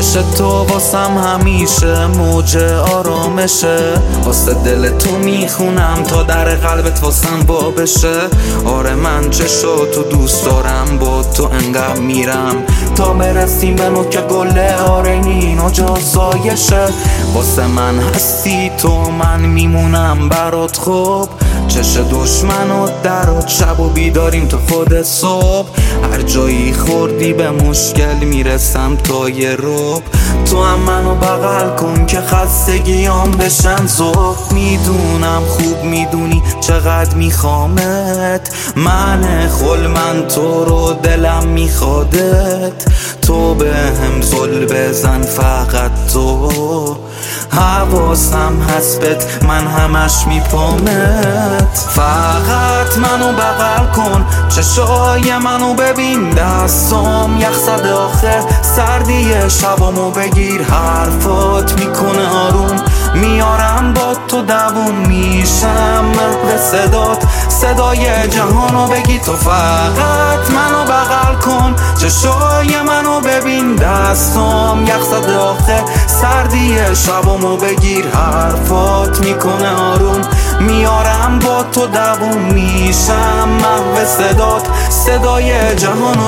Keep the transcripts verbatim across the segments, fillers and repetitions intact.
چشت تو واسم همیشه موج آرامشه، واسه دل تو میخونم تا در قلبت واسم وا بشه. آره من چشو تو دوست دارم، با تو انقدر میرم تا برسیم به نوک گله. آره این اجا سایشه، واسه من هستی تو، من میمونم برات. خوب چش دشمن و درات، شب و بیداریم تا خود صبح. هر جایی خوردی به مشکل میرسم تا یه رب. تو هم منو بغل کن که خستگیام بشن ذوب. میدونم خوب میدونی چقدر میخوامت، من خل من تو رو دلم میخوادت. تو به هم زل بزن فقط تو، حواسم هست من همش میپامت. فقط منو بغل کن، چشای منو ببین، دستام یخ زده آخه سردی شبامو بگیر. حرفات میکنه آروم، میارم با تو دووم میشم به صدات، صدای جهانو بگی. تو فقط منو بغل کن، چشای منو ببین، دستام یخ زده آخه سردی شبامو بگیر. حرفات میکنه آروم، میارم با تو دووم میشم محو صدات، صدای جهانو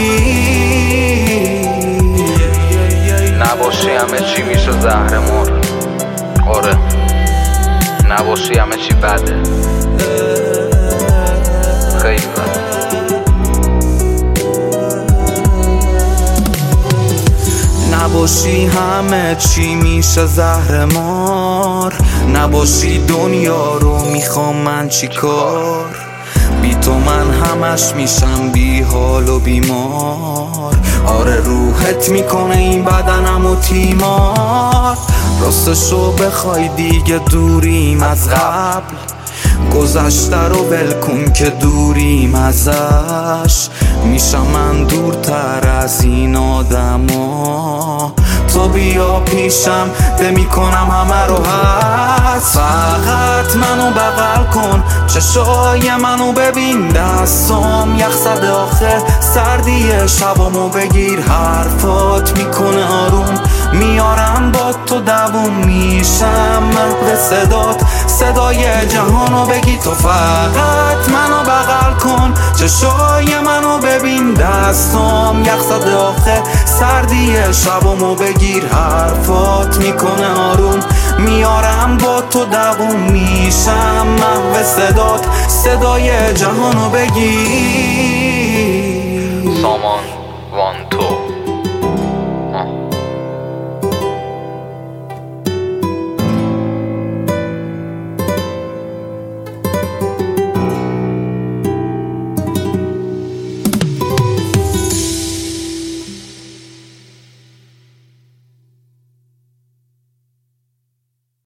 بگیر. نباشی همه چی میشه زهرمار. آره نباشی همه چی بده، خیلی بده. نباشی همه چی میشه زهرمار، نباشی دنیا رو میخوام من چی کار. بی تو من همش میشم بی حال و بیمار. آره روحت میکنه این بدنم و تیمار. راستشو بخوای دیگه دوریم از قبل، گذشته رو ول کن که دوریم ازش. میشم من دورتر از این آدما، تو بیا پیشم ده میکنم همه رو هست. فقط منو بغل کن، چشای منو ببین، دستام یخ زده آخه سردی شبامو بگیر. حرفات میکنه آروم، میارم با تو دووم میشم به صدات، صدای جهانو بگی. تو فقط منو بغل کن، چشای منو ببین، دستام یخ زده آخه سردی شبامو بگیر. حرفات میکنه آروم، میارم با تو دووم میشم محو صدات، صدای جهانو بگیر. سامان وان تو